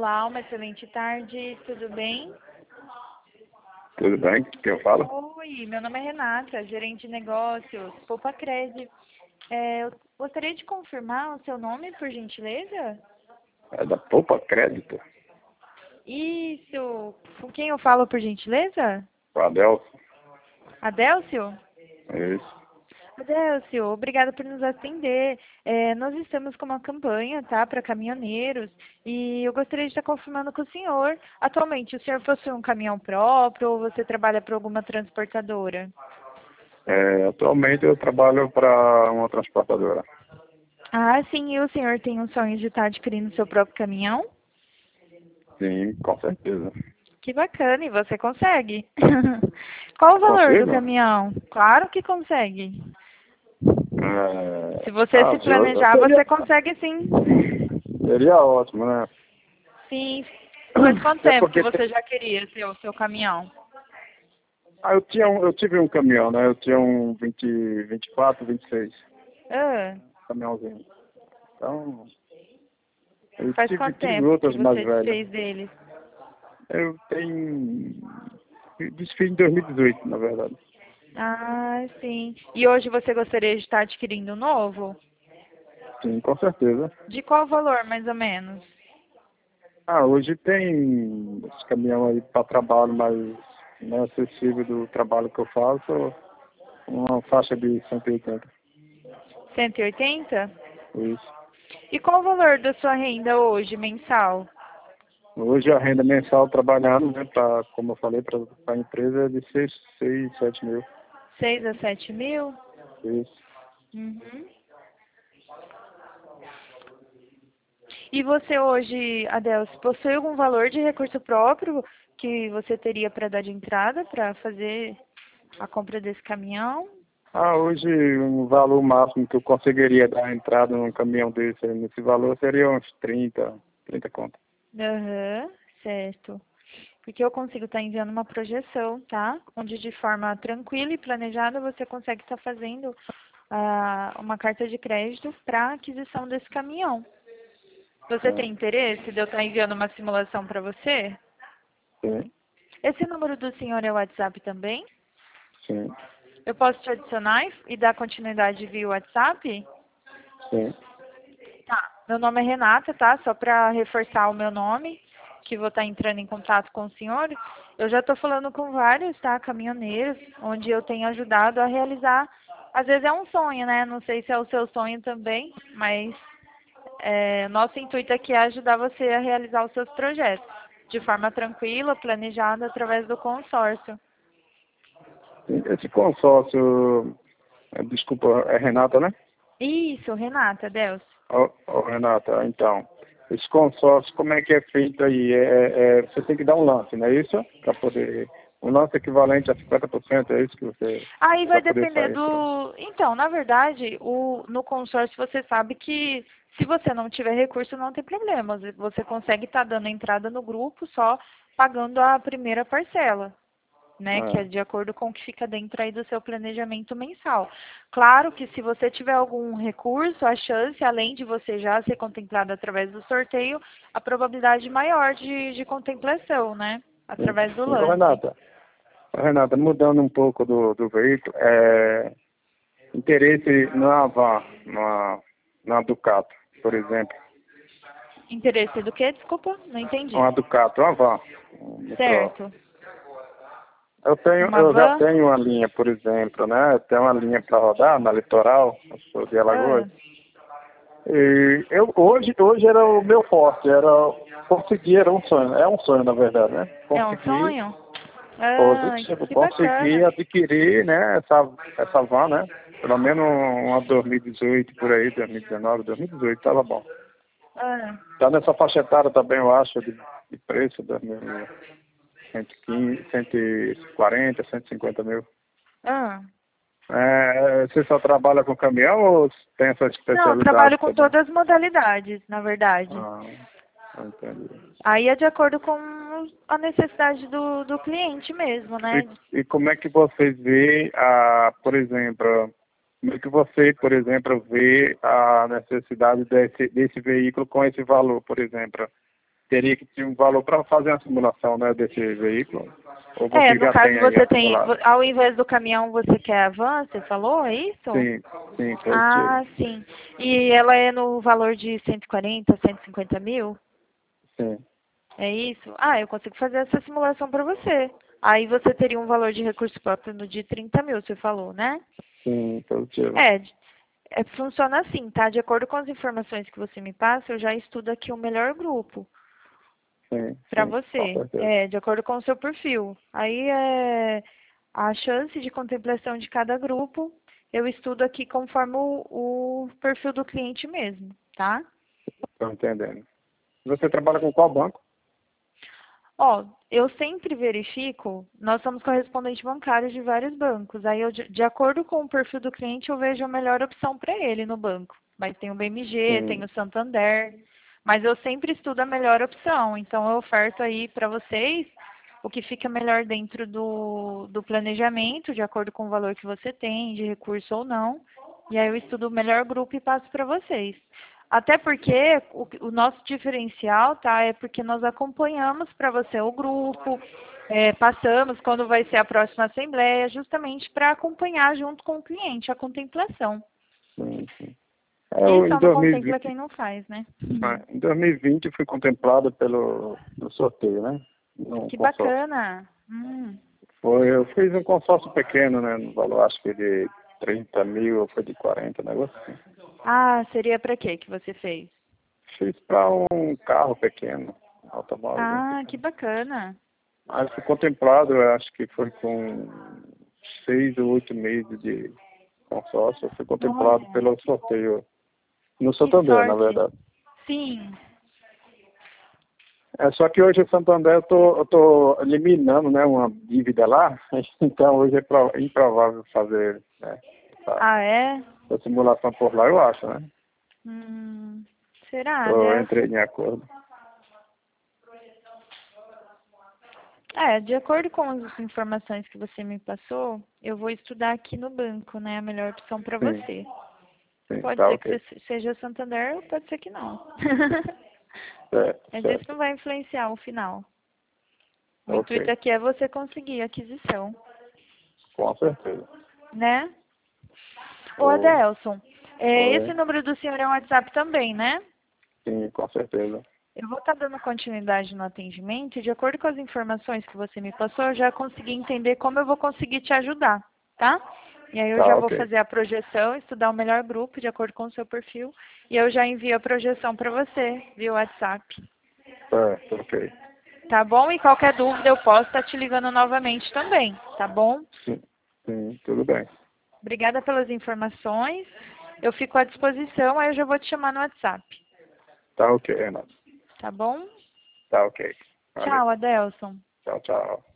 Olá, uma excelente tarde, tudo bem? Tudo bem? Quem eu falo? Oi, meu nome é Renata, gerente de negócios, Poupa Cred. Eu gostaria de confirmar o seu nome, por gentileza? É da Poupa Crédito? Isso, com quem eu falo, por gentileza? O Adelson? Adélcio? É isso. Adélcio, obrigada por nos atender. Nós estamos com uma campanha, tá, para caminhoneiros e eu gostaria de estar confirmando com o senhor. Atualmente, o senhor possui um caminhão próprio ou você trabalha para alguma transportadora? Atualmente eu trabalho para uma transportadora. Ah, sim, e o senhor tem um sonho de estar adquirindo seu próprio caminhão? Sim, com certeza. Que bacana, e você consegue? Qual o valor do Consigo? caminhão? Claro que consegue. Se você se Eu planejar, você consegue sim. seria ótimo, né? Sim. Faz quanto É tempo que porque você já queria ter o seu caminhão? eu tive um caminhão, né? Eu tinha um 24, 26 Ah, caminhãozinho. Então, eu faz quanto tive tempo que outros mais você velhos. desfez dele? Eu tenho desfiz em 2018, na verdade. Ah, sim. E hoje você gostaria de estar adquirindo um novo? Sim, com certeza. De qual valor, mais ou menos? Hoje tem esse caminhão aí para trabalho mais acessível do trabalho que eu faço, uma faixa de 180. 180? Isso. E qual o valor da sua renda hoje, mensal? Hoje a renda mensal trabalhando, né, como eu falei, para a empresa é de 6, 7 mil. 6 a 7 mil? Isso. Uhum. E você hoje, Adelso, possui algum valor de recurso próprio que você teria para dar de entrada para fazer a compra desse caminhão? Hoje o valor máximo que eu conseguiria dar entrada num caminhão desse, nesse valor, seria uns 30 conto. Aham, certo. Porque eu consigo estar enviando uma projeção, tá? Onde de forma tranquila e planejada você consegue estar fazendo uma carta de crédito para aquisição desse caminhão. Você tem Sim, interesse de eu estar enviando uma simulação para você? sim, Esse número do senhor é o WhatsApp também? sim, Eu posso te adicionar e dar continuidade via WhatsApp? sim. Tá. Meu nome é Renata, tá? Só para reforçar o meu nome, que vou estar entrando em contato com o senhor. Eu já estou falando com vários, tá? Caminhoneiros, onde eu tenho ajudado a realizar. Às vezes é um sonho, né? Não sei se é o seu sonho também, mas nosso intuito aqui é ajudar você a realizar os seus projetos de forma tranquila, planejada, através do consórcio. Esse consórcio, desculpa, é Renata, né? Isso, Renata, Deus. Renata, então, esse consórcio, como é que é feito aí? Você tem que dar um lance, não é isso? Para poder. Um lance equivalente a 50%, é isso que você. Aí vai Para poder depender sair. do. Então, na verdade, no consórcio você sabe que se você não tiver recurso, não tem problema. Você consegue estar dando entrada no grupo só pagando a primeira parcela, né? Que é Ah, de acordo com o que fica dentro aí do seu planejamento mensal. Claro que se você tiver algum recurso, a chance, além de você já ser contemplado através do sorteio, a probabilidade maior de contemplação, né? sim. Através do Sim, lance. Renata, mudando um pouco do veículo, interesse na Havan, na Ducato, por exemplo. Interesse do quê? Desculpa, não entendi. Uma Ducato, uma Havan, micro. Certo. Uma Eu já van? tenho uma linha, por exemplo, né? Eu tenho uma linha para rodar na litoral, eu sou de Alagoas. Ah, Hoje era o meu forte, era conseguir, era um sonho, é um sonho na verdade, né? é um Conseguir sonho? Ah, positivo, que bacana. conseguir adquirir, né, essa van, né? Pelo menos uma 2018 por aí, 2019, 2018, tava bom. Ah, Tá nessa faixa etária também, eu acho, de preço, 115, 140, 150 mil. ah. Você só trabalha com caminhão ou tem essa Não, eu especialidade trabalho com também? todas as modalidades, na verdade. Ah, entendi. Aí é de acordo com a necessidade do cliente mesmo, né? E como é que você vê, por exemplo, como é que você, por exemplo, vê a necessidade desse veículo com esse valor, por exemplo? teria que ter um valor para fazer a simulação, né, desse veículo? Ou você É, no já caso tem aí você tem, acumulado? ao invés do caminhão você quer a van, você falou, é isso? Sim, sim, positivo. Ah, sim. E ela é no valor de 140, 150 mil? Sim, É isso? Ah, eu consigo fazer essa simulação para você. Aí você teria um valor de recurso próprio no de 30 mil, você falou, né? sim, positivo. É, funciona assim, tá? De acordo com as informações que você me passa, eu já estudo aqui o melhor grupo Sim, para sim, com você. certeza. É, de acordo com o seu perfil. Aí é a chance de contemplação de cada grupo, eu estudo aqui conforme o perfil do cliente mesmo, tá? Estou entendendo. Você trabalha com qual banco? Ó, eu sempre verifico, nós somos correspondente bancário de vários bancos. Aí, eu, de acordo com o perfil do cliente, eu vejo a melhor opção para ele no banco. Mas tem o BMG, tem Sim, o Santander, mas eu sempre estudo a melhor opção. Então, eu oferto aí para vocês o que fica melhor dentro do planejamento, de acordo com o valor que você tem, de recurso ou não. E aí eu estudo o melhor grupo e passo para vocês. Até porque o nosso diferencial, tá, é porque nós acompanhamos para você o grupo, passamos quando vai ser a próxima assembleia, justamente para acompanhar junto com o cliente a contemplação. sim, sim. Quem Em só não contempla 2020, quem não faz, né? em 2020 eu fui contemplado no sorteio, né? No Que consórcio. bacana. Eu fiz um consórcio pequeno, né? No valor acho que de 30 mil, ou foi de 40, negócio assim. Ah, seria para quê que você fez? Fiz para um carro pequeno, um automóvel Ah, que pequeno. bacana. Mas fui contemplado, eu acho que foi com 6 ou 8 meses de consórcio. Eu fui contemplado Olha, pelo sorteio no que Santander, na sorte. verdade. Sim. É só que hoje o Santander eu tô eliminando, né, uma dívida lá, então hoje é improvável fazer, né, Ah, é? essa simulação por lá, eu acho, né? Será, Eu Adelson? entrei em acordo. É, de acordo com as informações que você me passou, eu vou estudar aqui no banco, né? A melhor opção para Sim, você. sim, Pode tá ser que ok. seja Santander ou pode ser que não. Certo, Mas isso certo. não vai influenciar o final. O Ok, intuito aqui é você conseguir a aquisição, com certeza. né? Ô, Oi, Adelson, esse oi, número do senhor é um WhatsApp também, né? sim, com certeza. Eu vou estar dando continuidade no atendimento e, de acordo com as informações que você me passou, eu já consegui entender como eu vou conseguir te ajudar, tá? E aí eu já Tá vou ok. fazer a projeção, estudar o melhor grupo de acordo com o seu perfil e eu já envio a projeção para você via WhatsApp, Certo, ok. tá bom? E qualquer dúvida eu posso estar te ligando novamente também, tá bom? Sim, sim, tudo bem. Obrigada pelas informações. Eu fico à disposição, aí eu já vou te chamar no WhatsApp, Tá ok, Renato. tá bom? Tá ok. Valeu. Tchau, Adelson. Tchau, tchau.